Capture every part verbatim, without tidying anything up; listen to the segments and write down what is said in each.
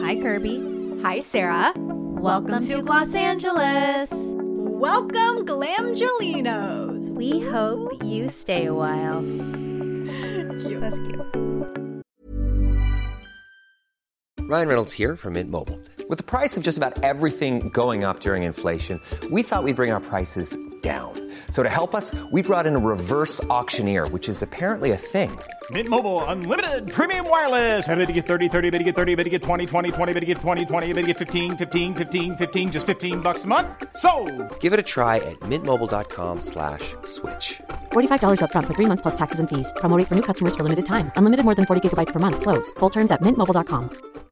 Hi, Kirby. Hi, Sarah. Welcome, Welcome to Los Angeles. Welcome, Glamgelinos. We hope you stay a while. Cute. That's cute. Ryan Reynolds here from Mint Mobile. With the price of just about everything going up during inflation, we thought we'd bring our prices down. So to help us, we brought in a reverse auctioneer, which is apparently a thing. Mint Mobile Unlimited Premium Wireless. How to get thirty, thirty, how to get thirty, how to get twenty, twenty, twenty, how to get twenty, twenty, how to get fifteen, fifteen, fifteen, fifteen, just fifteen bucks a month? Sold! Give it a try at mintmobile.com slash switch. forty-five dollars up front for three months plus taxes and fees. Promo rate for new customers for limited time. Unlimited more than forty gigabytes per month. Slows full terms at mint mobile dot com.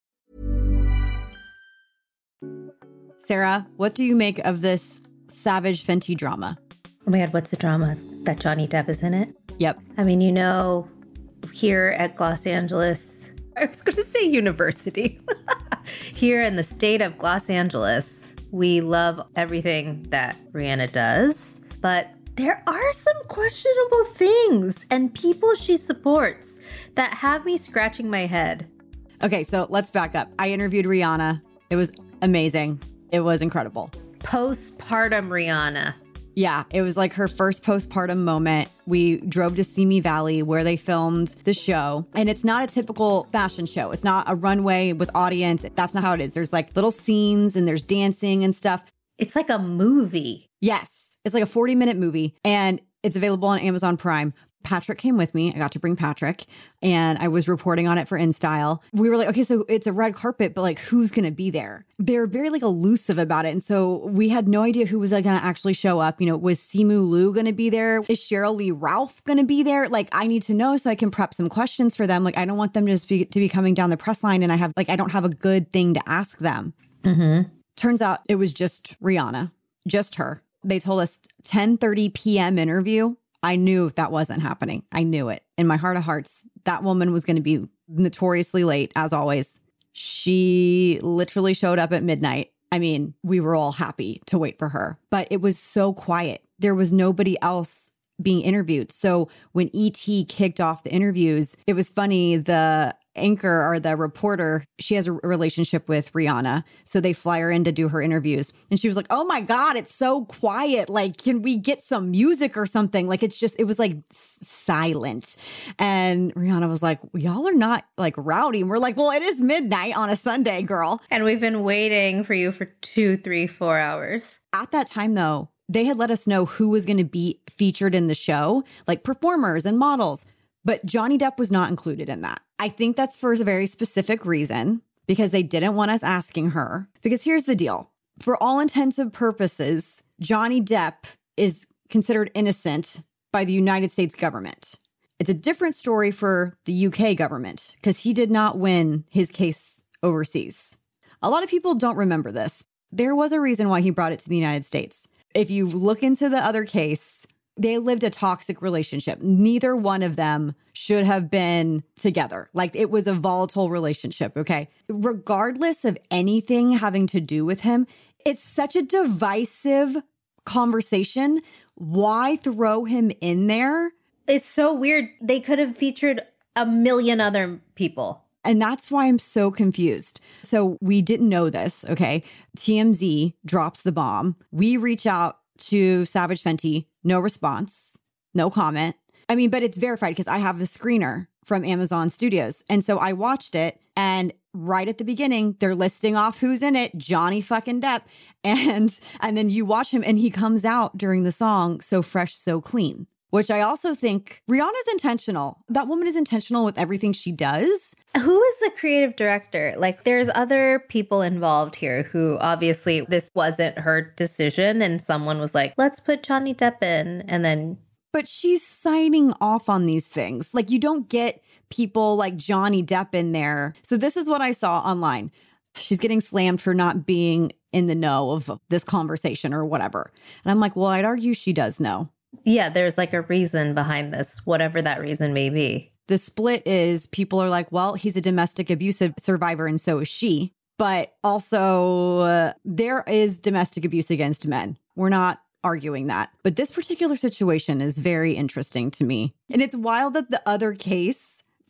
Sarah, what do you make of this Savage Fenty drama? Oh my God, what's the drama? That Johnny Depp is in it? Yep. I mean, you know, here at Los Angeles, I was going to say university. Here in the state of Los Angeles, we love everything that Rihanna does, but there are some questionable things and people she supports that have me scratching my head. Okay, so let's back up. I interviewed Rihanna. It was amazing. It was incredible. Postpartum Rihanna. Yeah, it was like her first postpartum moment. We drove to Simi Valley where they filmed the show. And it's not a typical fashion show. It's not a runway with audience. That's not how it is. There's like little scenes and there's dancing and stuff. It's like a movie. Yes. It's like a forty minute movie and it's available on Amazon Prime. Patrick came with me. I got to bring Patrick and I was reporting on it for InStyle. We were like, okay, so it's a red carpet, but like who's going to be there? They're very like elusive about it. And so we had no idea who was like going to actually show up. You know, was Simu Liu going to be there? Is Cheryl Lee Ralph going to be there? Like I need to know so I can prep some questions for them. Like I don't want them to just be, to be coming down the press line and I have like, I don't have a good thing to ask them. Mm-hmm. Turns out it was just Rihanna, just her. They told us ten thirty p.m. interview. I knew that wasn't happening. I knew it. In my heart of hearts, that woman was going to be notoriously late, as always. She literally showed up at midnight. I mean, we were all happy to wait for her, but it was so quiet. There was nobody else being interviewed. So when E T kicked off the interviews, it was funny. The anchor or the reporter, she has a relationship with Rihanna. So they fly her in to do her interviews. And she was like, oh my God, it's so quiet. Like, can we get some music or something? Like, it's just, it was like s- silent. And Rihanna was like, y'all are not like rowdy. And we're like, well, it is midnight on a Sunday, girl. And we've been waiting for you for two, three, four hours. At that time, though, they had let us know who was going to be featured in the show, like performers and models. But Johnny Depp was not included in that. I think that's for a very specific reason, because they didn't want us asking her. Because here's the deal. For all intents and purposes, Johnny Depp is considered innocent by the United States government. It's a different story for the U K government, because he did not win his case overseas. A lot of people don't remember this. There was a reason why he brought it to the United States. If you look into the other case, they lived a toxic relationship. Neither one of them should have been together. Like it was a volatile relationship, okay? Regardless of anything having to do with him, it's such a divisive conversation. Why throw him in there? It's so weird. They could have featured a million other people. And that's why I'm so confused. So we didn't know this, okay? T M Z drops the bomb. We reach out to Savage Fenty, no response, no comment. I mean, but it's verified because I have the screener from Amazon Studios. And so I watched it and right at the beginning, they're listing off who's in it, Johnny fucking Depp. And, and then you watch him and he comes out during the song, So Fresh, So Clean, which I also think Rihanna's intentional. That woman is intentional with everything she does. Who is the creative director? Like, there's other people involved here who obviously this wasn't her decision. And someone was like, let's put Johnny Depp in. And then. But she's signing off on these things. Like, you don't get people like Johnny Depp in there. So this is what I saw online. She's getting slammed for not being in the know of this conversation or whatever. And I'm like, well, I'd argue she does know. Yeah, there's like a reason behind this, whatever that reason may be. The split is people are like, well, he's a domestic abuse survivor and so is she. But also uh, there is domestic abuse against men. We're not arguing that. But this particular situation is very interesting to me. And it's wild that the other case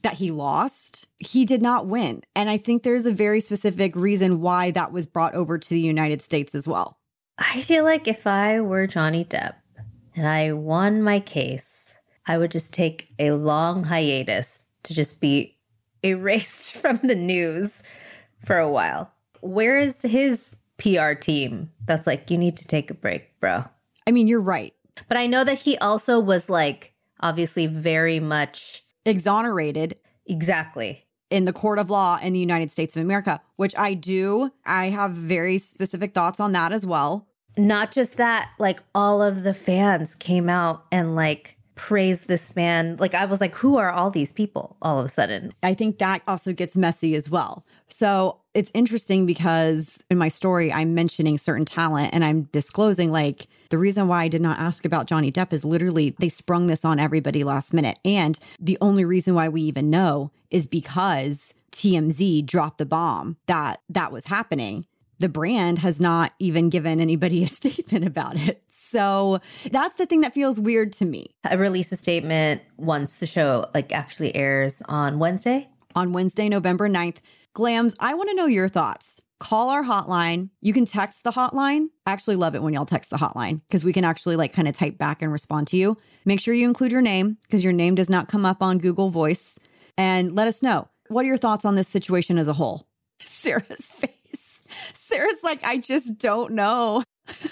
that he lost, he did not win. And I think there's a very specific reason why that was brought over to the United States as well. I feel like if I were Johnny Depp and I won my case, I would just take a long hiatus to just be erased from the news for a while. Where is his P R team that's like, you need to take a break, bro? I mean, you're right. But I know that he also was like, obviously very much exonerated. Exactly. In the court of law in the United States of America, which I do. I have very specific thoughts on that as well. Not just that, like all of the fans came out and like praised this man. Like I was like, who are all these people all of a sudden? I think that also gets messy as well. So it's interesting because in my story, I'm mentioning certain talent and I'm disclosing like the reason why I did not ask about Johnny Depp is literally they sprung this on everybody last minute. And the only reason why we even know is because T M Z dropped the bomb that that was happening. The brand has not even given anybody a statement about it. So that's the thing that feels weird to me. I release a statement once the show like actually airs on Wednesday. On Wednesday, November ninth. Glams, I want to know your thoughts. Call our hotline. You can text the hotline. I actually love it when y'all text the hotline because we can actually like kind of type back and respond to you. Make sure you include your name because your name does not come up on Google Voice. And let us know. What are your thoughts on this situation as a whole? Sarah's face. Sarah's like, I just don't know.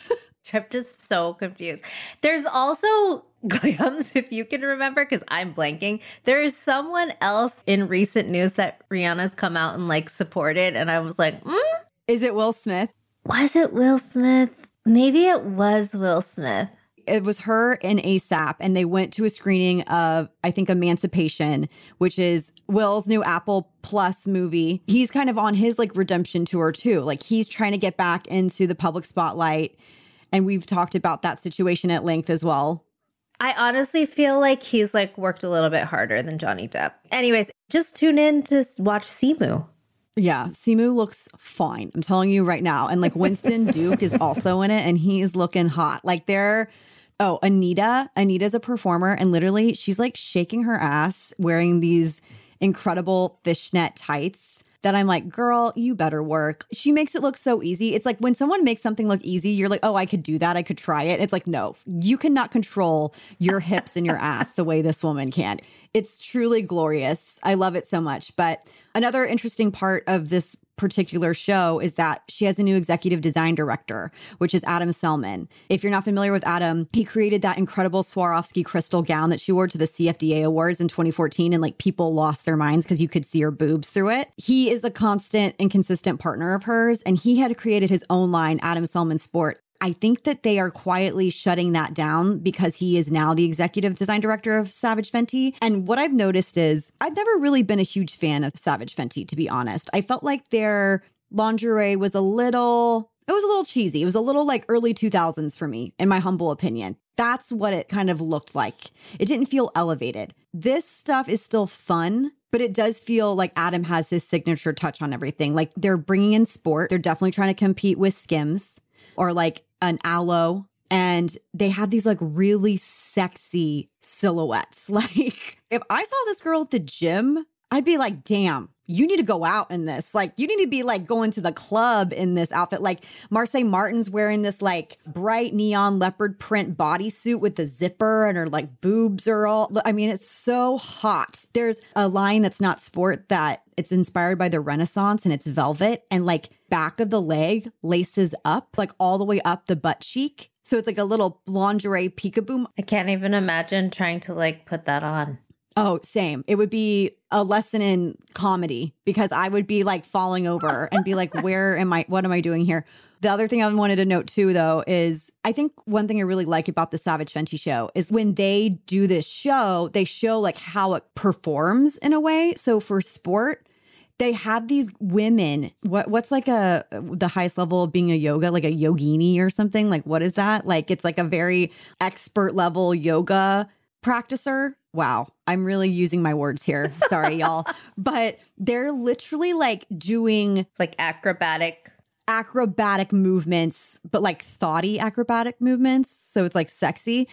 I'm just so confused. There's also, Glams, if you can remember, because I'm blanking, there is someone else in recent news that Rihanna's come out and like supported. And I was like, mm? Is it Will Smith? Was it Will Smith? Maybe it was Will Smith. It was her and ASAP, and they went to a screening of, I think, Emancipation, which is Will's new Apple Plus movie. He's kind of on his like redemption tour too. Like he's trying to get back into the public spotlight. And we've talked about that situation at length as well. I honestly feel like he's like worked a little bit harder than Johnny Depp. Anyways, just tune in to watch Simu. Yeah, Simu looks fine. I'm telling you right now. And like Winston Duke is also in it and he's looking hot. Like they're, oh, Anita. Anita's a performer and literally she's like shaking her ass wearing these incredible fishnet tights. That I'm like, girl, you better work. She makes it look so easy. It's like when someone makes something look easy, you're like, oh, I could do that. I could try it. It's like, no, you cannot control your hips and your ass the way this woman can. It's truly glorious. I love it so much. But another interesting part of this particular show is that she has a new executive design director, which is Adam Selman. If you're not familiar with Adam, he created that incredible Swarovski crystal gown that she wore to the C F D A Awards in twenty fourteen. And like people lost their minds because you could see her boobs through it. He is a constant and consistent partner of hers. And he had created his own line, Adam Selman Sport. I think that they are quietly shutting that down because he is now the executive design director of Savage Fenty. And what I've noticed is I've never really been a huge fan of Savage Fenty, to be honest. I felt like their lingerie was a little, it was a little cheesy. It was a little like early two thousands for me, in my humble opinion. That's what it kind of looked like. It didn't feel elevated. This stuff is still fun, but it does feel like Adam has his signature touch on everything. Like they're bringing in sport. They're definitely trying to compete with Skims or like an Aloe. And they had these like really sexy silhouettes. Like if I saw this girl at the gym, I'd be like, damn, you need to go out in this. Like you need to be like going to the club in this outfit. Like Marsai Martin's wearing this like bright neon leopard print bodysuit with the zipper and her like boobs are all, I mean, it's so hot. There's a line that's not sport that it's inspired by the Renaissance and it's velvet and like back of the leg laces up, like all the way up the butt cheek. So it's like a little lingerie peekaboo. I can't even imagine trying to like put that on. Oh, same. It would be a lesson in comedy because I would be like falling over and be like, where am I? What am I doing here? The other thing I wanted to note too, though, is I think one thing I really like about the Savage Fenty show is when they do this show, they show like how it performs in a way. So for sport, they have these women. What what's like a the highest level of being a yoga, like a yogini or something? Like what is that? Like it's like a very expert level yoga practicer. Wow, I'm really using my words here. Sorry, y'all. But they're literally like doing like acrobatic acrobatic movements, but like thoughty acrobatic movements. So it's like sexy.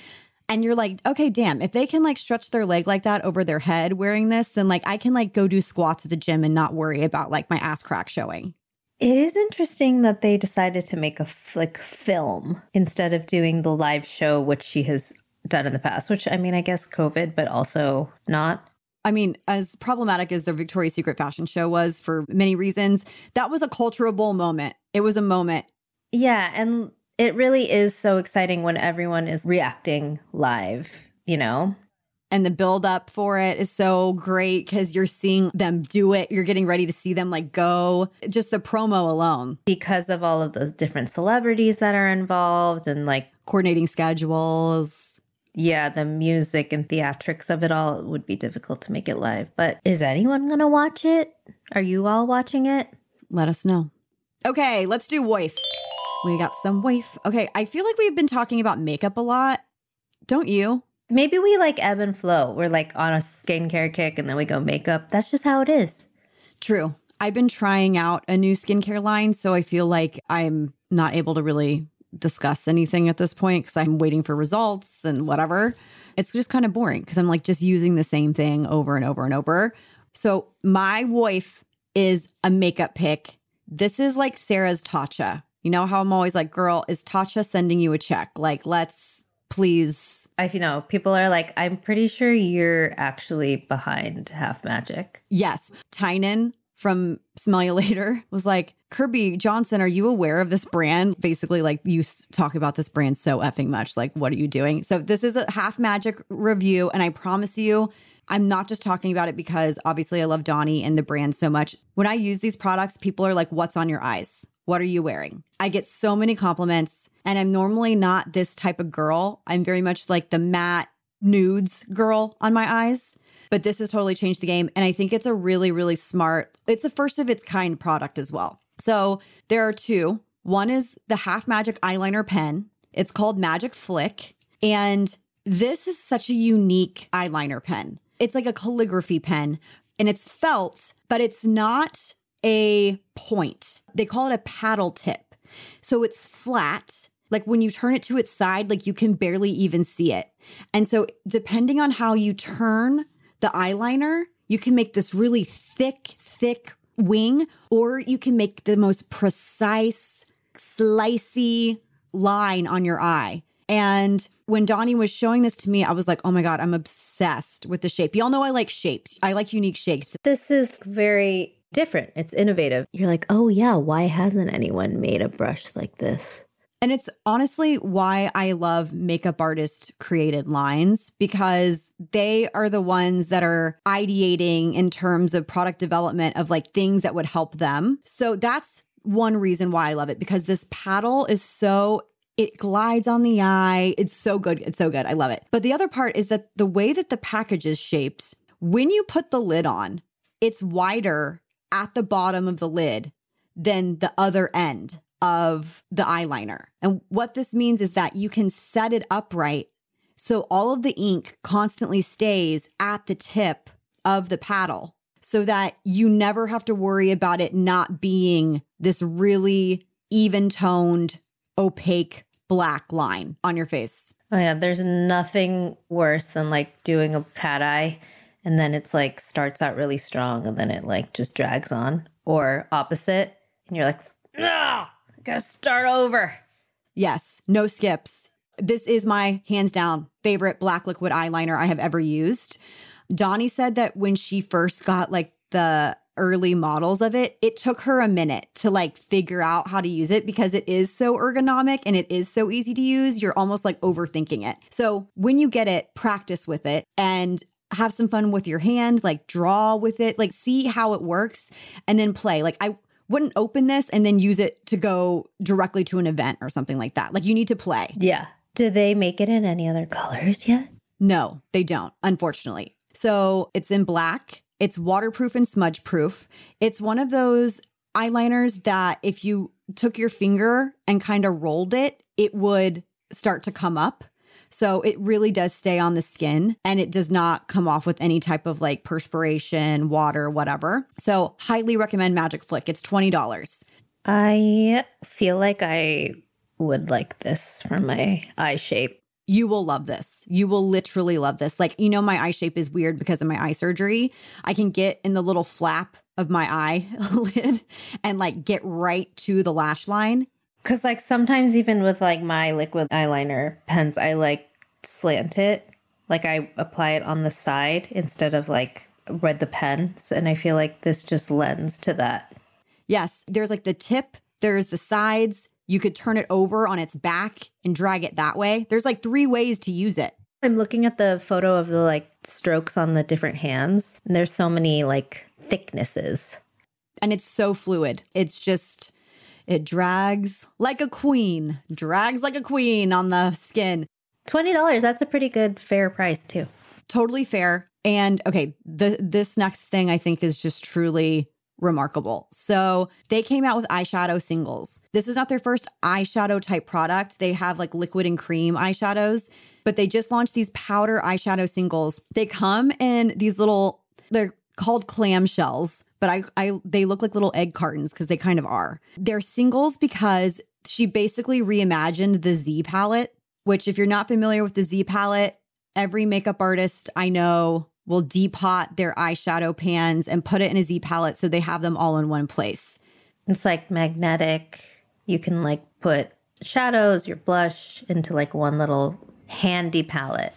And you're like, okay, damn, if they can like stretch their leg like that over their head wearing this, then like I can like go do squats at the gym and not worry about like my ass crack showing. It is interesting that they decided to make a f- like film instead of doing the live show, which she has done in the past, which I mean, I guess COVID, but also not. I mean, as problematic as the Victoria's Secret fashion show was for many reasons, that was a cultural moment. It was a moment. Yeah. And it really is so exciting when everyone is reacting live, you know? And the build up for it is so great because you're seeing them do it. You're getting ready to see them like go. Just the promo alone. Because of all of the different celebrities that are involved and like coordinating schedules. Yeah, the music and theatrics of it all, it would be difficult to make it live. But is anyone going to watch it? Are you all watching it? Let us know. Okay, let's do wife. We got some wife. Okay, I feel like we've been talking about makeup a lot. Don't you? Maybe we like ebb and flow. We're like on a skincare kick and then we go makeup. That's just how it is. True. I've been trying out a new skincare line, so I feel like I'm not able to really discuss anything at this point because I'm waiting for results and whatever. It's just kind of boring because I'm like just using the same thing over and over and over. So my wife is a makeup pick. This is like Sarah's Tatcha. You know how I'm always like, girl, is Tatcha sending you a check? Like, let's please. I you know, people are like, I'm pretty sure you're actually behind Half Magic. Yes. Tynan from Smell You Later was like, Kirby Johnson, are you aware of this brand? Basically, like, you talk about this brand so effing much. Like, what are you doing? So this is a Half Magic review. And I promise you, I'm not just talking about it because obviously I love Donnie and the brand so much. When I use these products, people are like, what's on your eyes? What are you wearing? I get so many compliments, and I'm normally not this type of girl. I'm very much like the matte nudes girl on my eyes, but this has totally changed the game. And I think it's a really, really smart, it's a first of its kind product as well. So there are two. One is the Half Magic eyeliner pen. It's called Magic Flick. And this is such a unique eyeliner pen. It's like a calligraphy pen, and it's felt, but it's not a point. They call it a paddle tip. So it's flat. Like when you turn it to its side, like you can barely even see it. And so depending on how you turn the eyeliner, you can make this really thick, thick wing, or you can make the most precise, slicey line on your eye. And when Donnie was showing this to me, I was like, oh my God, I'm obsessed with the shape. Y'all know I like shapes. I like unique shapes. This is very different. It's innovative. You're like, oh yeah, why hasn't anyone made a brush like this? And it's honestly why I love makeup artist created lines, because they are the ones that are ideating in terms of product development of like things that would help them. So that's one reason why I love it, because this paddle is so, it glides on the eye. It's so good. It's so good. I love it. But the other part is that the way that the package is shaped, when you put the lid on, it's wider at the bottom of the lid than the other end of the eyeliner. And what this means is that you can set it upright so all of the ink constantly stays at the tip of the paddle, so that you never have to worry about it not being this really even-toned, opaque black line on your face. Oh yeah, there's nothing worse than like doing a cat eye and then it's like starts out really strong and then it like just drags on, or opposite. And you're like, ah, I gotta start over. Yes, no skips. This is my hands down favorite black liquid eyeliner I have ever used. Donnie said that when she first got like the early models of it, it took her a minute to like figure out how to use it because it is so ergonomic and it is so easy to use. You're almost like overthinking it. So when you get it, practice with it and have some fun with your hand, like draw with it, like see how it works and then play. Like I wouldn't open this and then use it to go directly to an event or something like that. Like you need to play. Yeah. Do they make it in any other colors yet? No, they don't, unfortunately. So it's in black. It's waterproof and smudge proof. It's one of those eyeliners that if you took your finger and kind of rolled it, it would start to come up. So it really does stay on the skin and it does not come off with any type of like perspiration, water, whatever. So highly recommend Magic Flick. It's twenty dollars. I feel like I would like this for my eye shape. You will love this. You will literally love this. Like, you know, my eye shape is weird because of my eye surgery. I can get in the little flap of my eye lid and like get right to the lash line. Because like sometimes even with like my liquid eyeliner pens, I like slant it. Like I apply it on the side instead of like with the pens. And I feel like this just lends to that. Yes. There's like the tip, there's the sides. You could turn it over on its back and drag it that way. There's like three ways to use it. I'm looking at the photo of the like strokes on the different hands. And there's so many like thicknesses. And it's so fluid. It's just, it drags like a queen, drags like a queen on the skin. twenty dollars, that's a pretty good fair price too. Totally fair. And okay, the this next thing I think is just truly remarkable. So they came out with eyeshadow singles. This is not their first eyeshadow type product. They have like liquid and cream eyeshadows, but they just launched these powder eyeshadow singles. They come in these little, they're called clamshells, but I, I they look like little egg cartons because they kind of are. They're singles because she basically reimagined the Z palette, which if you're not familiar with the Z palette, every makeup artist I know will depot their eyeshadow pans and put it in a Z palette so they have them all in one place. It's like magnetic. You can like put shadows, your blush into like one little handy palette.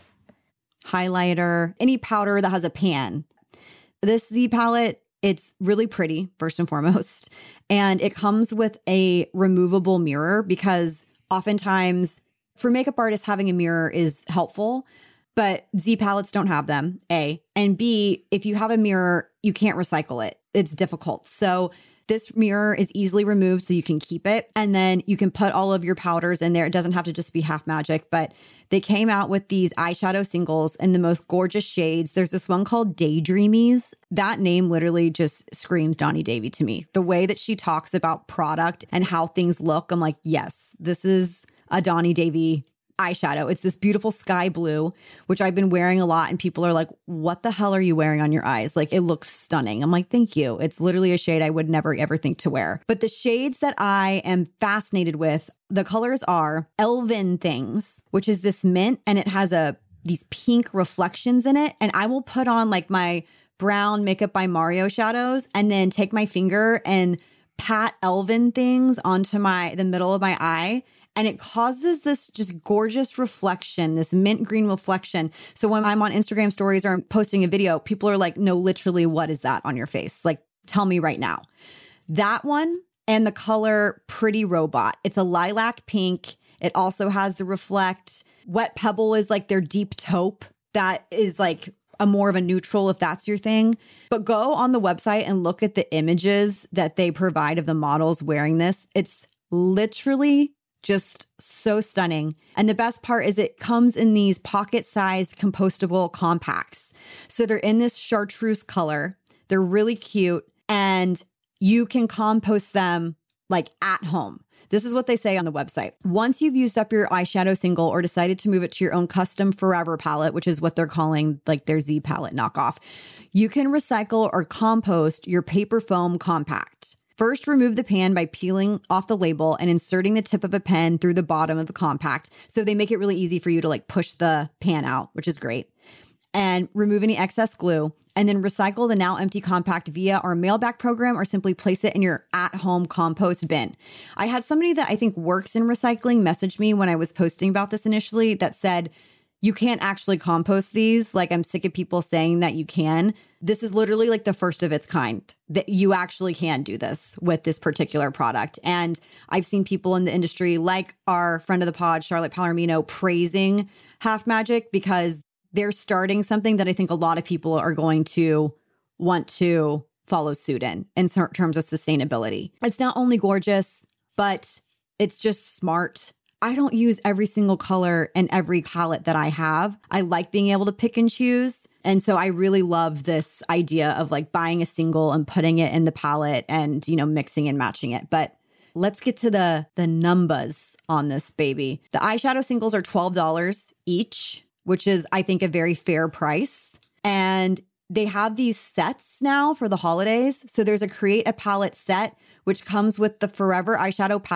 Highlighter, any powder that has a pan. This Z palette, it's really pretty, first and foremost. And it comes with a removable mirror because oftentimes for makeup artists, having a mirror is helpful. But Z palettes don't have them, A. And B, if you have a mirror, you can't recycle it. It's difficult. So this mirror is easily removed so you can keep it. And then you can put all of your powders in there. It doesn't have to just be half magic, but they came out with these eyeshadow singles in the most gorgeous shades. There's this one called Daydreamies. That name literally just screams Donnie Davy to me. The way that she talks about product and how things look, I'm like, yes, this is a Donnie Davy eyeshadow. It's this beautiful sky blue, which I've been wearing a lot. And people are like, what the hell are you wearing on your eyes? Like, it looks stunning. I'm like, thank you. It's literally a shade I would never, ever think to wear. But the shades that I am fascinated with, the colors are Elven Things, which is this mint, and it has a these pink reflections in it. And I will put on like my brown Makeup by Mario shadows and then take my finger and pat Elven Things onto my the middle of my eye. And it causes this just gorgeous reflection, this mint green reflection. So when I'm on Instagram stories or I'm posting a video, people are like, no, literally, what is that on your face? Like, tell me right now. That one and the color Pretty Robot. It's a lilac pink. It also has the reflect. Wet Pebble is like their deep taupe. That is like a more of a neutral if that's your thing. But go on the website and look at the images that they provide of the models wearing this. It's literally just so stunning. And the best part is it comes in these pocket-sized compostable compacts. So they're in this chartreuse color. They're really cute. And you can compost them like at home. This is what they say on the website. Once you've used up your eyeshadow single or decided to move it to your own custom Forever palette, which is what they're calling like their Z palette knockoff, you can recycle or compost your paper foam compact. First, remove the pan by peeling off the label and inserting the tip of a pen through the bottom of the compact. So they make it really easy for you to like push the pan out, which is great. And remove any excess glue, and then recycle the now empty compact via our mailback program or simply place it in your at-home compost bin. I had somebody that I think works in recycling message me when I was posting about this initially that said, you can't actually compost these. Like, I'm sick of people saying that you can. This is literally like the first of its kind that you actually can do this with this particular product. And I've seen people in the industry, like our friend of the pod, Charlotte Palomino, praising Half Magic because they're starting something that I think a lot of people are going to want to follow suit in, in terms of sustainability. It's not only gorgeous, but it's just smart. I don't use every single color in every palette that I have. I like being able to pick and choose. And so I really love this idea of like buying a single and putting it in the palette and, you know, mixing and matching it. But let's get to the, the numbers on this baby. The eyeshadow singles are twelve dollars each, which is, I think, a very fair price. And they have these sets now for the holidays. So there's a Create a Palette set, which comes with the Forever eyeshadow palette,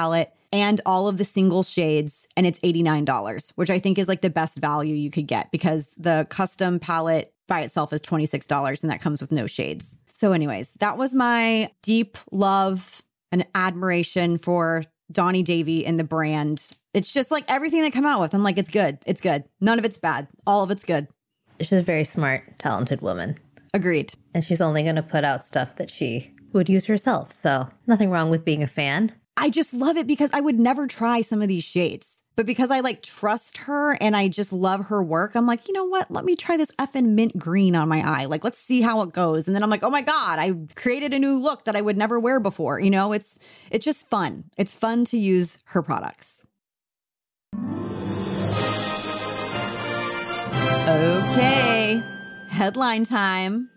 and all of the single shades, and it's eighty-nine dollars, which I think is like the best value you could get because the custom palette by itself is twenty-six dollars and that comes with no shades. So anyways, that was my deep love and admiration for Donnie Davy and the brand. It's just like everything they come out with. I'm like, it's good. It's good. None of it's bad. All of it's good. She's a very smart, talented woman. Agreed. And she's only going to put out stuff that she would use herself. So nothing wrong with being a fan. I just love it because I would never try some of these shades. But because I like trust her and I just love her work, I'm like, you know what? Let me try this effing mint green on my eye. Like, let's see how it goes. And then I'm like, oh my God, I created a new look that I would never wear before. You know, it's it's just fun. It's fun to use her products. Okay, headline time.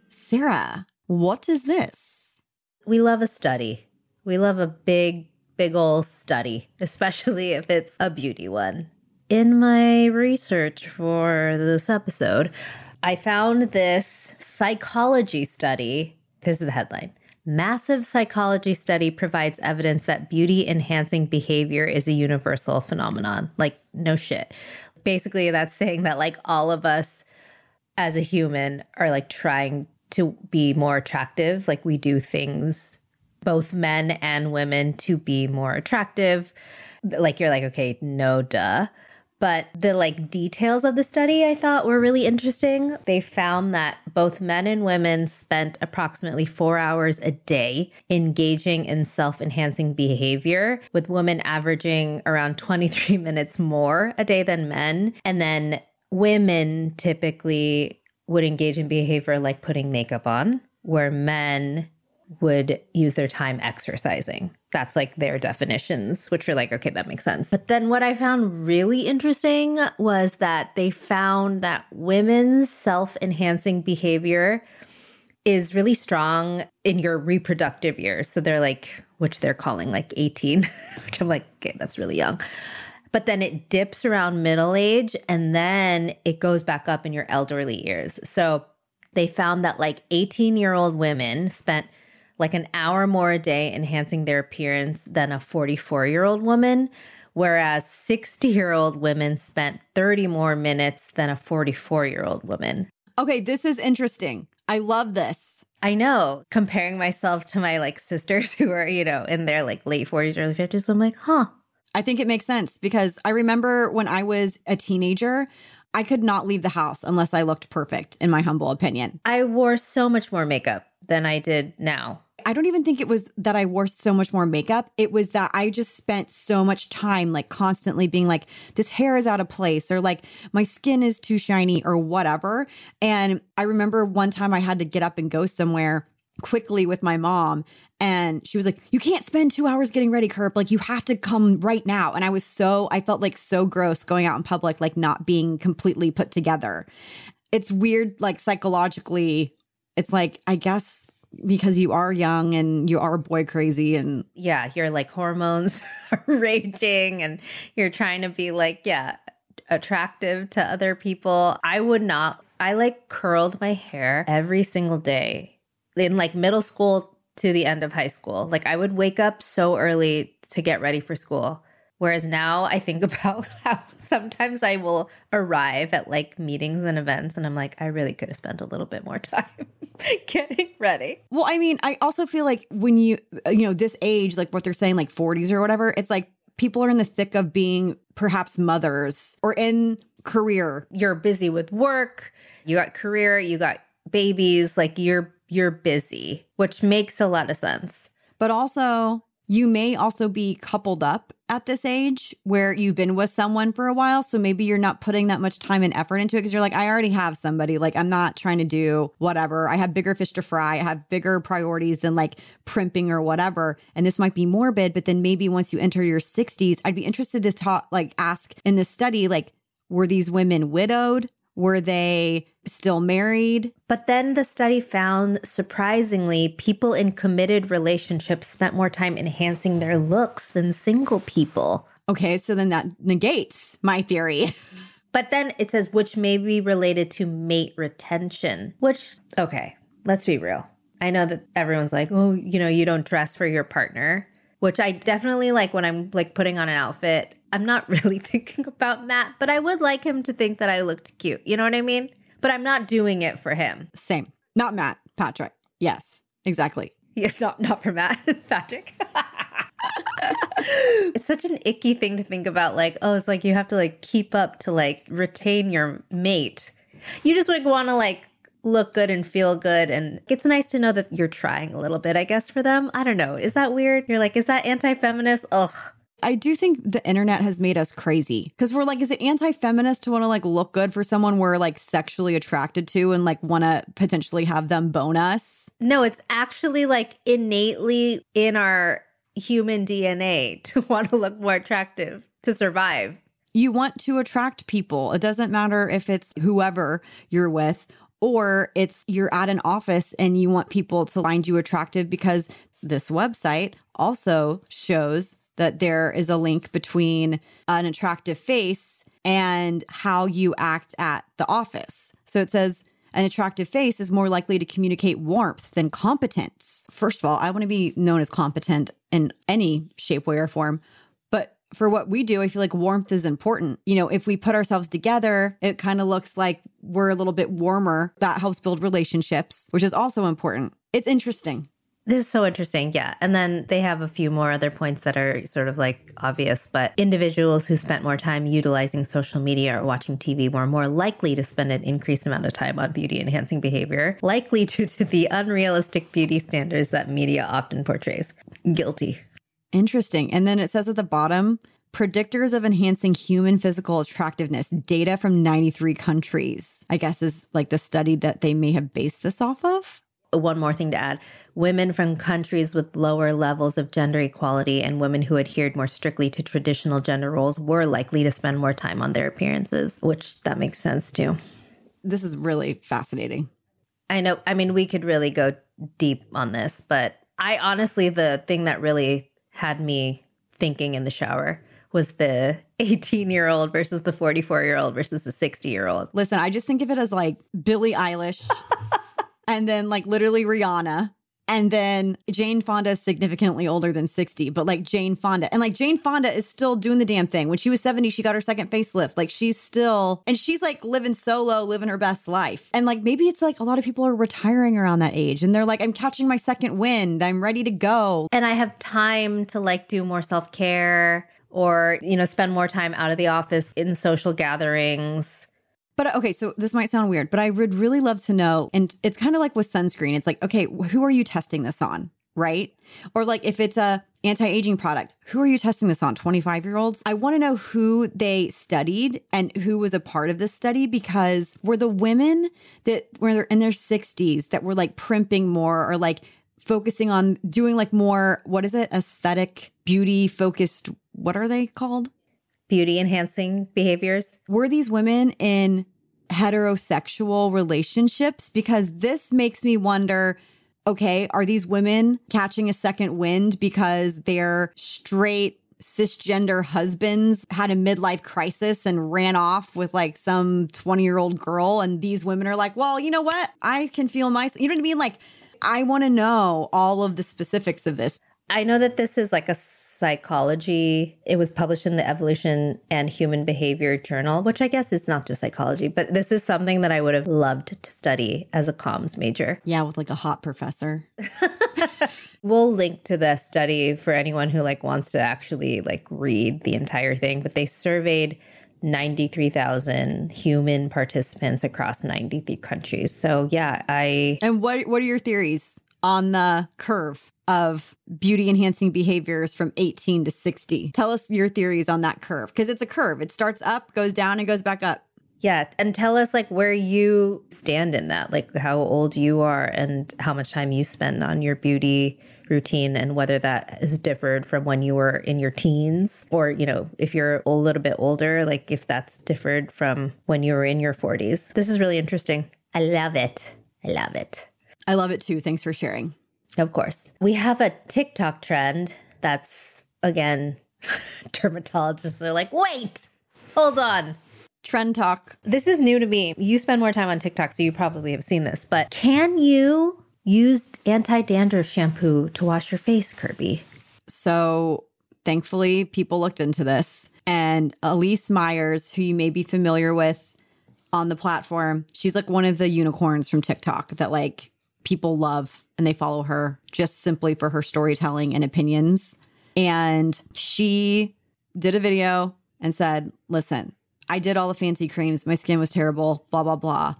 Sarah, what is this? We love a study. We love a big, big ol' study, especially if it's a beauty one. In my research for this episode, I found this psychology study. This is the headline. Massive psychology study provides evidence that beauty-enhancing behavior is a universal phenomenon. Like, no shit. Basically, that's saying that like all of us as a human are like trying to be more attractive. Like we do things, both men and women, to be more attractive. Like you're like, okay, no duh. But the like details of the study I thought were really interesting. They found that both men and women spent approximately four hours a day engaging in self-enhancing behavior, with women averaging around twenty-three minutes more a day than men. And then women typically would engage in behavior like putting makeup on, where men would use their time exercising. That's like their definitions, which are like, okay, that makes sense. But then what I found really interesting was that they found that women's self-enhancing behavior is really strong in your reproductive years. So they're like, which they're calling like eighteen, which I'm like, okay, that's really young. But then it dips around middle age and then it goes back up in your elderly years. So they found that like eighteen-year-old women spent like an hour more a day enhancing their appearance than a forty-four-year-old woman, whereas sixty-year-old women spent thirty more minutes than a forty-four-year-old woman. Okay, this is interesting. I love this. I know. Comparing myself to my like sisters who are, you know, in their like late forties, early fifties, I'm like, huh. I think it makes sense because I remember when I was a teenager, I could not leave the house unless I looked perfect, in my humble opinion. I wore so much more makeup than I did now. I don't even think it was that I wore so much more makeup. It was that I just spent so much time like constantly being like, this hair is out of place, or like my skin is too shiny, or whatever. And I remember one time I had to get up and go somewhere quickly with my mom. And she was like, you can't spend two hours getting ready, Kirp. Like, you have to come right now. And I was so, I felt like so gross going out in public, like not being completely put together. It's weird, like psychologically, it's like, I guess because you are young and you are boy crazy and yeah, your like hormones are raging and you're trying to be like, yeah, attractive to other people. I would not, I like curled my hair every single day in like middle school to the end of high school. Like I would wake up so early to get ready for school. Whereas now I think about how sometimes I will arrive at like meetings and events and I'm like, I really could have spent a little bit more time getting ready. Well, I mean, I also feel like when you, you know, this age, like what they're saying, like forties or whatever, it's like people are in the thick of being perhaps mothers or in career. You're busy with work, you got career, you got babies, like you're you're busy, which makes a lot of sense. But also, you may also be coupled up at this age where you've been with someone for a while. So maybe you're not putting that much time and effort into it because you're like, I already have somebody. Like, I'm not trying to do whatever. I have bigger fish to fry. I have bigger priorities than like primping or whatever. And this might be morbid, but then maybe once you enter your sixties, I'd be interested to talk, like ask in this study, like, were these women widowed? Were they still married? But then the study found, surprisingly, people in committed relationships spent more time enhancing their looks than single people. Okay, so then that negates my theory. But then it says, which may be related to mate retention, which, okay, let's be real. I know that everyone's like, oh, you know, you don't dress for your partner. which I definitely like when I'm like putting on an outfit. I'm not really thinking about Matt, but I would like him to think that I looked cute. You know what I mean? But I'm not doing it for him. Same. Not Matt, Patrick. Yes, exactly. Yes, not, not for Matt, Patrick. It's such an icky thing to think about. Like, oh, it's like you have to like keep up to like retain your mate. You just like want to like look good and feel good. And it's nice to know that you're trying a little bit, I guess, for them. I don't know. Is that weird? You're like, is that anti-feminist? Ugh. I do think the internet has made us crazy because we're like, is it anti-feminist to want to like look good for someone we're like sexually attracted to and like want to potentially have them bone us? No, it's actually like innately in our human D N A to want to look more attractive to survive. You want to attract people. It doesn't matter if it's whoever you're with or it's you're at an office and you want people to find you attractive because this website also shows that there is a link between an attractive face and how you act at the office. So it says an attractive face is more likely to communicate warmth than competence. First of all, I want to be known as competent in any shape, way, or form. But for what we do, I feel like warmth is important. You know, if we put ourselves together, it kind of looks like we're a little bit warmer. That helps build relationships, which is also important. It's interesting. This is so interesting. Yeah. And then they have a few more other points that are sort of like obvious, but individuals who spent more time utilizing social media or watching T V were more likely to spend an increased amount of time on beauty enhancing behavior, likely due to the unrealistic beauty standards that media often portrays. Guilty. Interesting. And then it says at the bottom, predictors of enhancing human physical attractiveness, data from ninety-three countries, I guess is like the study that they may have based this off of. One more thing to add. Women from countries with lower levels of gender equality and women who adhered more strictly to traditional gender roles were likely to spend more time on their appearances, which that makes sense too. This is really fascinating. I know. I mean, we could really go deep on this, but I honestly, the thing that really had me thinking in the shower was the eighteen-year-old versus the forty-four-year-old versus the sixty-year-old. Listen, I just think of it as like Billie Eilish. And then like literally Rihanna. And then Jane Fonda is significantly older than sixty, but like Jane Fonda. And like Jane Fonda is still doing the damn thing. When she was seventy, she got her second facelift. Like she's still, and she's like living solo, living her best life. And like maybe it's like a lot of people are retiring around that age. And they're like, I'm catching my second wind. I'm ready to go. And I have time to like do more self-care or, you know, spend more time out of the office in social gatherings. But okay, so this might sound weird, but I would really love to know, and it's kind of like with sunscreen. It's like, okay, who are you testing this on, right? Or like if it's a anti-aging product, who are you testing this on? twenty-five-year-olds? I want to know who they studied and who was a part of this study, because were the women that were in their sixties that were like primping more or like focusing on doing like more, what is it? Aesthetic, beauty focused, what are they called? Beauty enhancing behaviors. Were these women in heterosexual relationships? Because this makes me wonder, okay, are these women catching a second wind because their straight cisgender husbands had a midlife crisis and ran off with like some twenty-year-old girl? And these women are like, well, you know what? I can feel myself. You know what I mean? Like, I want to know all of the specifics of this. I know that this is like a psychology. It was published in the Evolution and Human Behavior Journal, which I guess is not just psychology, but this is something that I would have loved to study as a comms major. Yeah, with like a hot professor. We'll link to the study for anyone who like wants to actually like read the entire thing, but they surveyed ninety-three thousand human participants across ninety-three countries. So yeah, I... And what what are your theories on the curve of beauty enhancing behaviors from eighteen to sixty? Tell us your theories on that curve, because it's a curve. It starts up, goes down, and goes back up. Yeah. And tell us like where you stand in that, like how old you are and how much time you spend on your beauty routine and whether that has differed from when you were in your teens, or, you know, if you're a little bit older, like if that's differed from when you were in your forties. This is really interesting. I love it. I love it. I love it too. Thanks for sharing. Of course. We have a TikTok trend that's, again, dermatologists are like, wait, hold on. Trend talk. This is new to me. You spend more time on TikTok, so you probably have seen this. But can you use anti-dandruff shampoo to wash your face, Kirby? So thankfully, people looked into this. And Elise Myers, who you may be familiar with on the platform, she's like one of the unicorns from TikTok that like people love and they follow her just simply for her storytelling and opinions. And she did a video and said, listen, I did all the fancy creams. My skin was terrible, blah, blah, blah.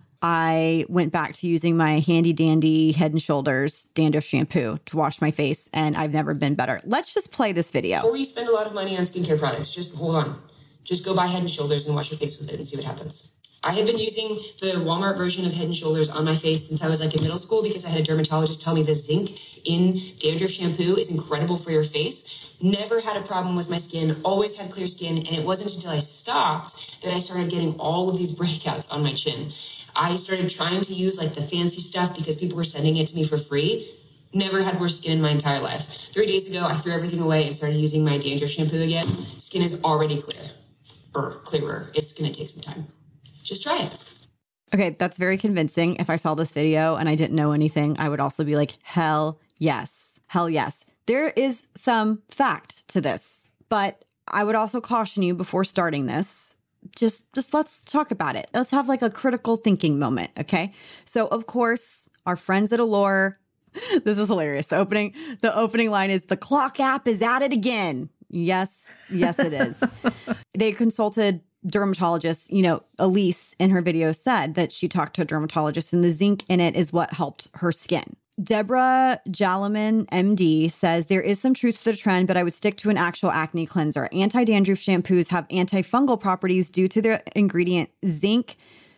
I went back to using my handy dandy Head and Shoulders dandruff shampoo to wash my face, and I've never been better. Let's just play this video. Before you spend a lot of money on skincare products, just hold on. Just go buy Head and Shoulders and wash your face with it and see what happens. I have been using the Walmart version of Head and Shoulders on my face since I was like in middle school because I had a dermatologist tell me the zinc in dandruff shampoo is incredible for your face. Never had a problem with my skin, always had clear skin, and it wasn't until I stopped that I started getting all of these breakouts on my chin. I started trying to use like the fancy stuff because people were sending it to me for free. Never had worse skin in my entire life. Three days ago, I threw everything away and started using my dandruff shampoo again. Skin is already clear, or clearer. It's going to take some time. Just try it. Okay, that's very convincing. If I saw this video and I didn't know anything, I would also be like, hell yes, hell yes. There is some fact to this, but I would also caution you before starting this. Just, just let's talk about it. Let's have like a critical thinking moment, okay? So, of course, our friends at Allure, this is hilarious. The opening, the opening line is, the Clock app is at it again. Yes, yes, it is. They consulted dermatologists. You know, Elise in her video said that she talked to a dermatologist and the zinc in it is what helped her skin. Deborah Jalaman, M D, says there is some truth to the trend, but I would stick to an actual acne cleanser. Anti-dandruff shampoos have antifungal properties due to their ingredient zinc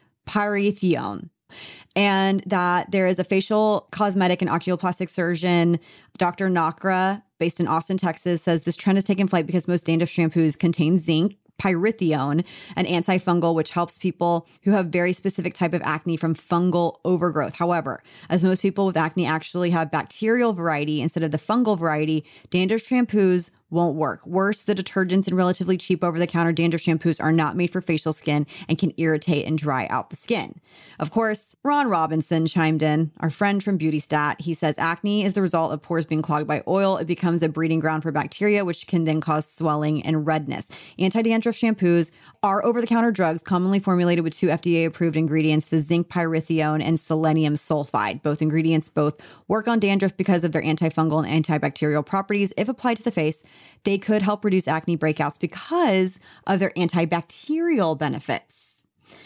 pyrithione. And that there is a facial cosmetic and oculoplastic surgeon, Doctor Nakra, based in Austin, Texas, says this trend has taken flight because most dandruff shampoos contain zinc pyrithione, an antifungal, which helps people who have very specific type of acne from fungal overgrowth. However, as most people with acne actually have bacterial variety instead of the fungal variety, dandruff shampoos won't work. Worse, the detergents and relatively cheap over-the-counter dandruff shampoos are not made for facial skin and can irritate and dry out the skin. Of course, Ron Robinson chimed in, our friend from Beauty Stat. He says acne is the result of pores being clogged by oil. It becomes a breeding ground for bacteria, which can then cause swelling and redness. Anti-dandruff shampoos are over-the-counter drugs commonly formulated with two F D A-approved ingredients, the zinc pyrithione and selenium sulfide. Both ingredients both work on dandruff because of their antifungal and antibacterial properties. If applied to the face, they could help reduce acne breakouts because of their antibacterial benefits.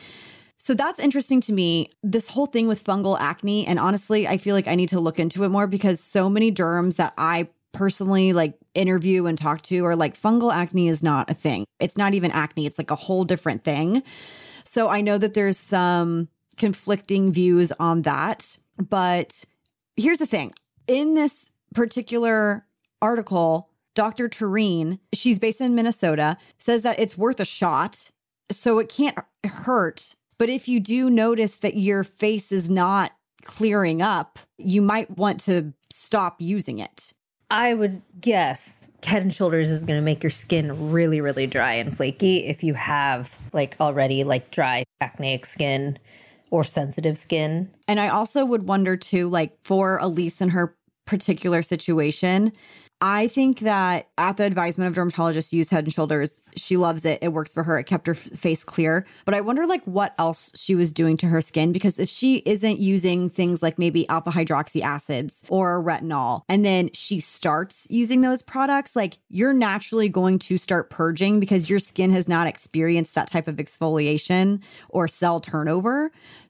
So that's interesting to me, this whole thing with fungal acne. And honestly, I feel like I need to look into it more because so many derms that I personally like interview and talk to are like, fungal acne is not a thing. It's not even acne. It's like a whole different thing. So I know that there's some conflicting views on that. But here's the thing. In this particular article, Doctor Tureen, she's based in Minnesota, says that it's worth a shot, so it can't hurt. But if you do notice that your face is not clearing up, you might want to stop using it. I would guess Head and Shoulders is going to make your skin really, really dry and flaky if you have like already like dry acneic skin or sensitive skin. And I also would wonder too, like for Elise in her particular situation, I think that at the advisement of dermatologists, use Head and Shoulders. She loves it. It works for her. It kept her f- face clear. But I wonder like what else she was doing to her skin, because if she isn't using things like maybe alpha hydroxy acids or retinol, and then she starts using those products, like you're naturally going to start purging because your skin has not experienced that type of exfoliation or cell turnover.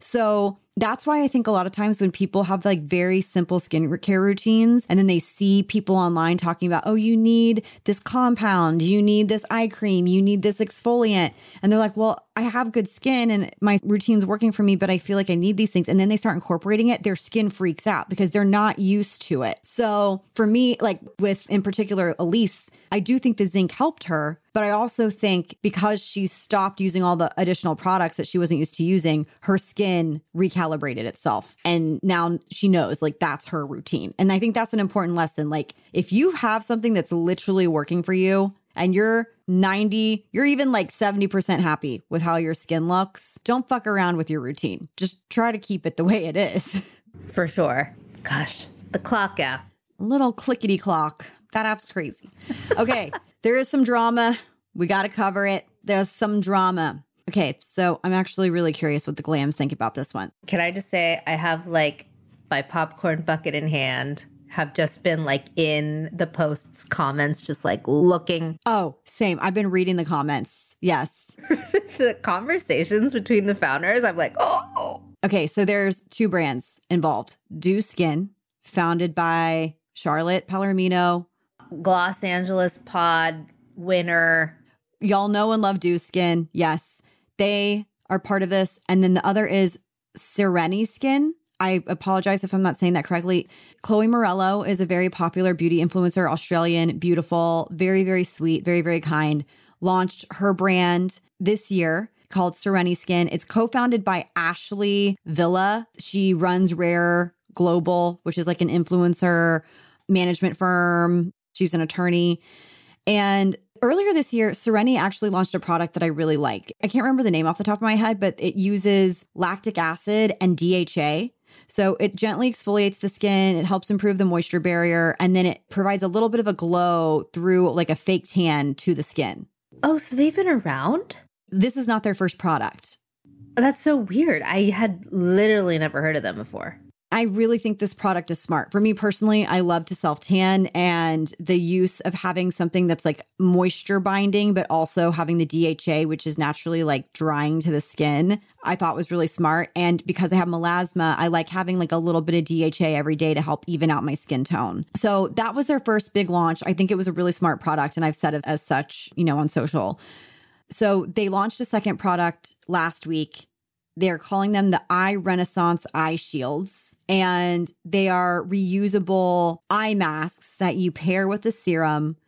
So that's why I think a lot of times when people have like very simple skincare routines and then they see people online talking about, oh, you need this compound, you need this eye cream, you need this exfoliant. And they're like, well, I have good skin and my routine's working for me, but I feel like I need these things. And then they start incorporating it, their skin freaks out because they're not used to it. So for me, like with in particular, Elise, I do think the zinc helped her, but I also think because she stopped using all the additional products that she wasn't used to using, her skin recalibrated itself. And now she knows like that's her routine. And I think that's an important lesson. Like if you have something that's literally working for you and you're ninety, you're even like seventy percent happy with how your skin looks, don't fuck around with your routine. Just try to keep it the way it is. For sure. Gosh, the Clock app. Little clickety clock. That app's crazy. Okay, there is some drama. We got to cover it. There's some drama. Okay, so I'm actually really curious what the glams think about this one. Can I just say I have like my popcorn bucket in hand, have just been like in the post's comments, just like looking. Oh, same. I've been reading the comments. Yes. The conversations between the founders, I'm like, oh. Okay, so there's two brands involved. Dew Skin, founded by Charlotte Palomino. Los Angeles pod winner. Y'all know and love Dew Skin. Yes, they are part of this. And then the other is Sereni Skin. I apologize if I'm not saying that correctly. Chloe Morello is a very popular beauty influencer, Australian, beautiful, very, very sweet, very, very kind. Launched her brand this year called Sereni Skin. It's co-founded by Ashley Villa. She runs Rare Global, which is like an influencer management firm. She's an attorney. And earlier this year, Sereni actually launched a product that I really like. I can't remember the name off the top of my head, but it uses lactic acid and D H A. So it gently exfoliates the skin. It helps improve the moisture barrier. And then it provides a little bit of a glow through like a fake tan to the skin. Oh, so they've been around? This is not their first product. That's so weird. I had literally never heard of them before. I really think this product is smart. For me personally, I love to self-tan, and the use of having something that's like moisture binding, but also having the D H A, which is naturally like drying to the skin, I thought was really smart. And because I have melasma, I like having like a little bit of D H A every day to help even out my skin tone. So that was their first big launch. I think it was a really smart product, and I've said it as such, you know, on social. So they launched a second product last week. They're calling them the Eye Renaissance Eye Shields, and they are reusable eye masks that you pair with the serum,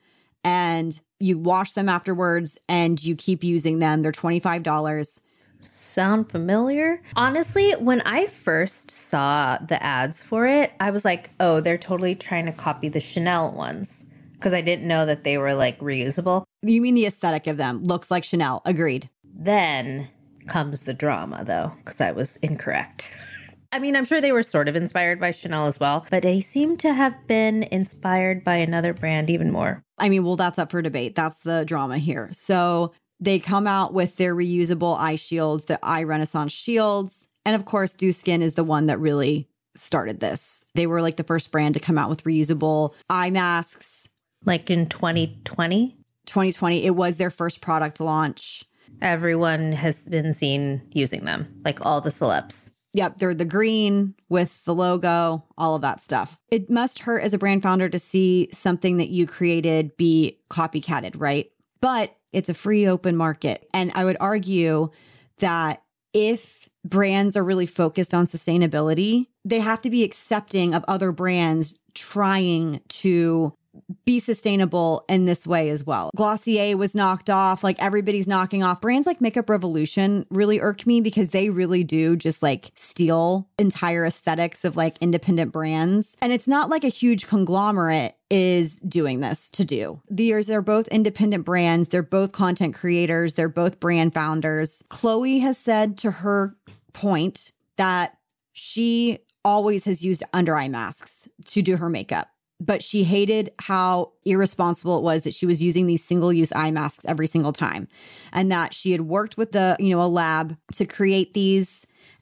and you wash them afterwards and you keep using them. They're twenty-five dollars. Sound familiar? Honestly, when I first saw the ads for it, I was like, oh, they're totally trying to copy the Chanel ones, because I didn't know that they were like reusable. You mean the aesthetic of them looks like Chanel. Agreed. Then comes the drama, though, because I was incorrect. I mean, I'm sure they were sort of inspired by Chanel as well, but they seem to have been inspired by another brand even more. I mean, well, that's up for debate. That's the drama here. So they come out with their reusable eye shields, the Eye Renaissance Shields. And of course, Dew Skin is the one that really started this. They were like the first brand to come out with reusable eye masks. Like in twenty twenty? twenty twenty, it was their first product launch. Everyone has been seen using them, like all the celebs. Yep, they're the green with the logo, all of that stuff. It must hurt as a brand founder to see something that you created be copycatted, right? But it's a free open market. And I would argue that if brands are really focused on sustainability, they have to be accepting of other brands trying to be sustainable in this way as well. Glossier was knocked off. Like everybody's knocking off. Brands like Makeup Revolution really irk me because they really do just like steal entire aesthetics of like independent brands. And it's not like a huge conglomerate is doing this to do. These are both independent brands. They're both content creators. They're both brand founders. Chloe has said to her point that she always has used under eye masks to do her makeup. But she hated how irresponsible it was that she was using these single-use eye masks every single time. And that she had worked with the, you know, a lab to create these,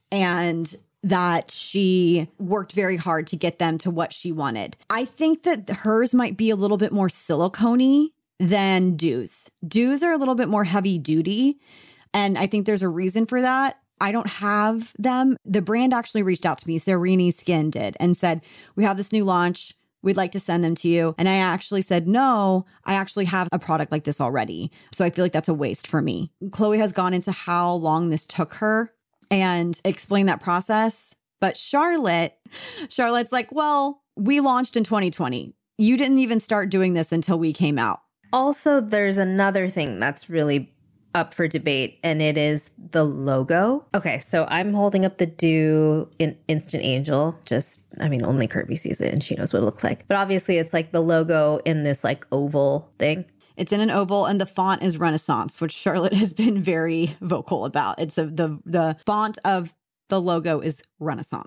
and that she worked very hard to get them to what she wanted. I think that hers might be a little bit more silicone-y than Dew's. Dew's are a little bit more heavy duty. And I think there's a reason for that. I don't have them. The brand actually reached out to me, Sereni Skin did, and said, we have this new launch. We'd like to send them to you. And I actually said, no, I actually have a product like this already. So I feel like that's a waste for me. Chloe has gone into how long this took her and explained that process. But Charlotte, Charlotte's like, well, we launched in twenty twenty. You didn't even start doing this until we came out. Also, there's another thing that's really up for debate, and it is the logo. Okay, so I'm holding up the Dew in Instant Angel. Just, I mean, only Kirby sees it and she knows what it looks like. But obviously it's like the logo in this like oval thing. It's in an oval, and the font is Renaissance, which Charlotte has been very vocal about. It's a, the the font of the logo is Renaissance.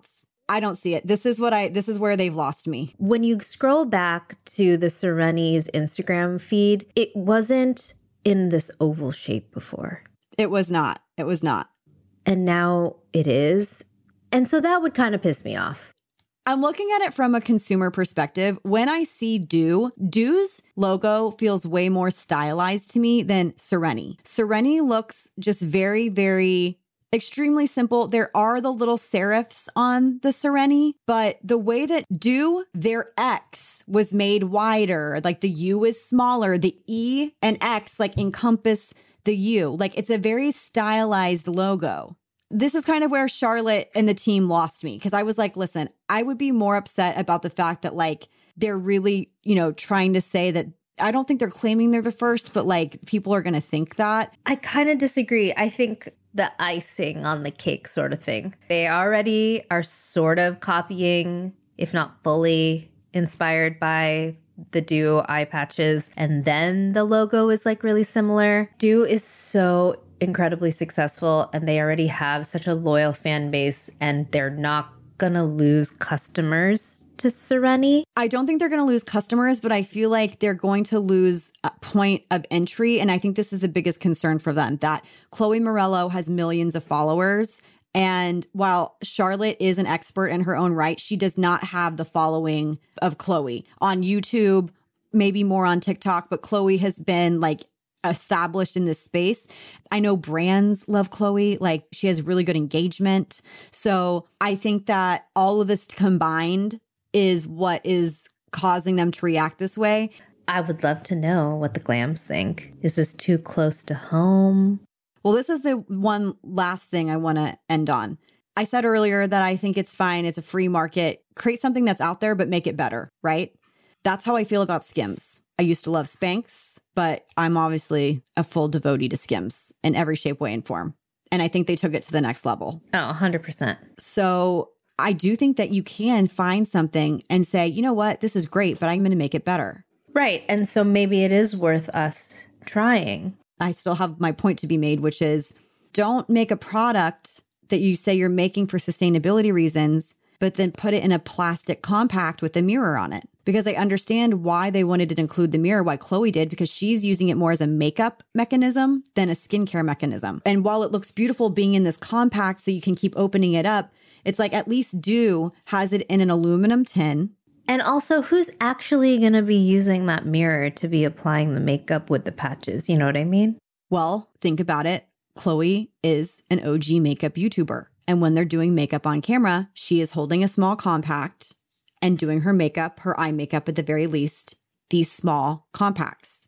I don't see it. This is what I, this is where they've lost me. When you scroll back to the Sereni's Instagram feed, it wasn't in this oval shape before. It was not. It was not. And now it is. And so that would kind of piss me off. I'm looking at it from a consumer perspective. When I see Dew, Dew's logo feels way more stylized to me than Sereni. Sereni looks just very, very extremely simple. There are the little serifs on the Sereni, but the way that Dew, their X was made wider, like the U is smaller, the E and X like encompass the U. Like it's a very stylized logo. This is kind of where Charlotte and the team lost me because I was like, listen, I would be more upset about the fact that like they're really, you know, trying to say that I don't think they're claiming they're the first, but like people are going to think that. I kind of disagree. I think the icing on the cake sort of thing. They already are sort of copying, if not fully inspired by the Dew eye patches. And then the logo is like really similar. Dew is so incredibly successful and they already have such a loyal fan base and they're not gonna lose customers to Sereni. I don't think they're going to lose customers, but I feel like they're going to lose a point of entry. And I think this is the biggest concern for them, that Chloe Morello has millions of followers. And while Charlotte is an expert in her own right, she does not have the following of Chloe on YouTube, maybe more on TikTok, but Chloe has been like established in this space. I know brands love Chloe. Like she has really good engagement. So I think that all of this combined is what is causing them to react this way. I would love to know what the glams think. Is this too close to home? Well, this is the one last thing I want to end on. I said earlier that I think it's fine. It's a free market. Create something that's out there, but make it better, right? That's how I feel about Skims. I used to love Spanx, but I'm obviously a full devotee to Skims in every shape, way, and form. And I think they took it to the next level. Oh, one hundred percent. So I do think that you can find something and say, you know what, this is great, but I'm going to make it better. Right. And so maybe it is worth us trying. I still have my point to be made, which is don't make a product that you say you're making for sustainability reasons, but then put it in a plastic compact with a mirror on it. Because I understand why they wanted to include the mirror, why Chloe did, because she's using it more as a makeup mechanism than a skincare mechanism. And while it looks beautiful being in this compact so you can keep opening it up, it's like at least Dew has it in an aluminum tin. And also, who's actually going to be using that mirror to be applying the makeup with the patches? You know what I mean? Well, think about it. Chloe is an O G makeup YouTuber. And when they're doing makeup on camera, she is holding a small compact and doing her makeup, her eye makeup at the very least, these small compacts.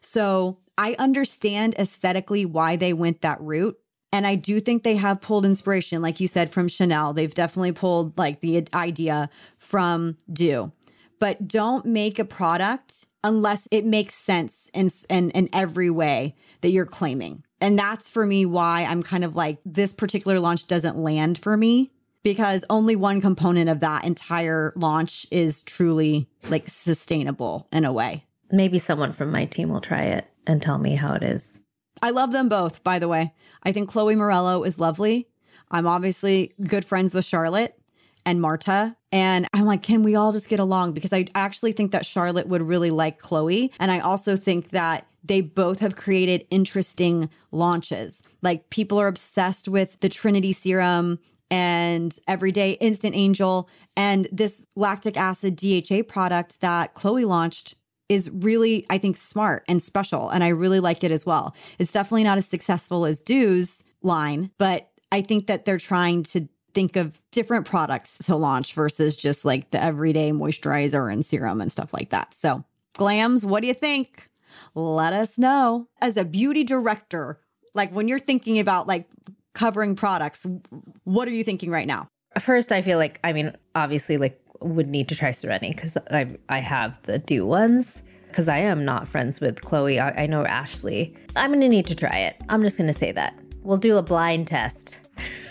So I understand aesthetically why they went that route. And I do think they have pulled inspiration, like you said, from Chanel. They've definitely pulled like the idea from Dew. But don't make a product unless it makes sense in, in, in every way that you're claiming. And that's for me why I'm kind of like, this particular launch doesn't land for me, because only one component of that entire launch is truly like sustainable in a way. Maybe someone from my team will try it and tell me how it is. I love them both, by the way. I think Chloe Morello is lovely. I'm obviously good friends with Charlotte and Marta. And I'm like, can we all just get along? Because I actually think that Charlotte would really like Chloe. And I also think that they both have created interesting launches. Like people are obsessed with the Trinity Serum and Everyday Instant Angel. And this lactic acid D H A product that Chloe launched is really, I think, smart and special. And I really like it as well. It's definitely not as successful as Dew's line, but I think that they're trying to think of different products to launch versus just like the everyday moisturizer and serum and stuff like that. So Glams, what do you think? Let us know. As a beauty director, like when you're thinking about like covering products, what are you thinking right now? First, I feel like, I mean, obviously like would need to try Sereni because I I have the Dew ones because I am not friends with Chloe. I, I know Ashley. I'm going to need to try it. I'm just going to say that. We'll do a blind test.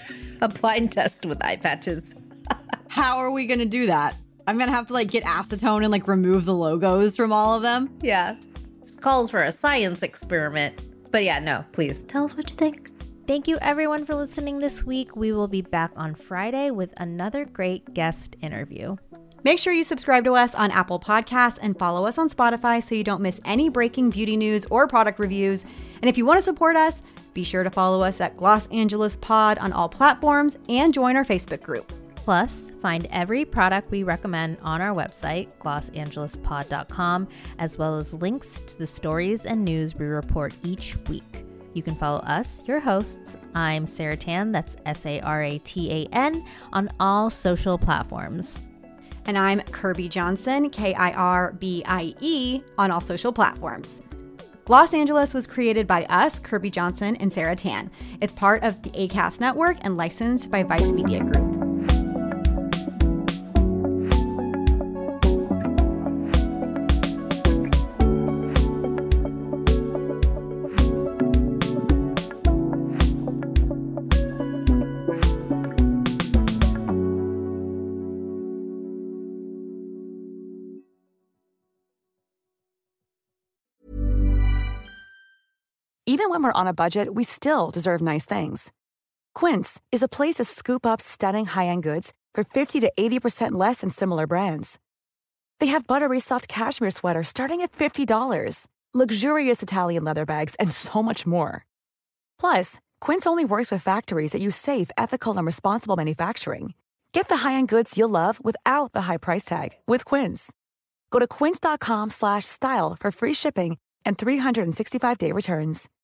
A blind test with eye patches. How are we going to do that? I'm going to have to like get acetone and like remove the logos from all of them. Yeah. This calls for a science experiment. But yeah, no, please tell us what you think. Thank you everyone for listening this week. We will be back on Friday with another great guest interview. Make sure you subscribe to us on Apple Podcasts and follow us on Spotify so you don't miss any breaking beauty news or product reviews. And if you want to support us, be sure to follow us at Gloss Angeles Pod on all platforms and join our Facebook group. Plus, find every product we recommend on our website, gloss angeles pod dot com, as well as links to the stories and news we report each week. You can follow us, your hosts. I'm Sarah Tan, that's S A R A T A N, on all social platforms. And I'm Kirby Johnson, K I R B I E, on all social platforms. Gloss Angeles was created by us, Kirby Johnson and Sarah Tan. It's part of the ACAST network and licensed by Vice Media Group. Even when we're on a budget, we still deserve nice things. Quince is a place to scoop up stunning high-end goods for fifty to eighty percent less than similar brands. They have buttery soft cashmere sweaters starting at fifty dollars, luxurious Italian leather bags, and so much more. Plus, Quince only works with factories that use safe, ethical, and responsible manufacturing. Get the high-end goods you'll love without the high price tag with Quince. Go to quince dot com slash style for free shipping and three sixty-five day returns.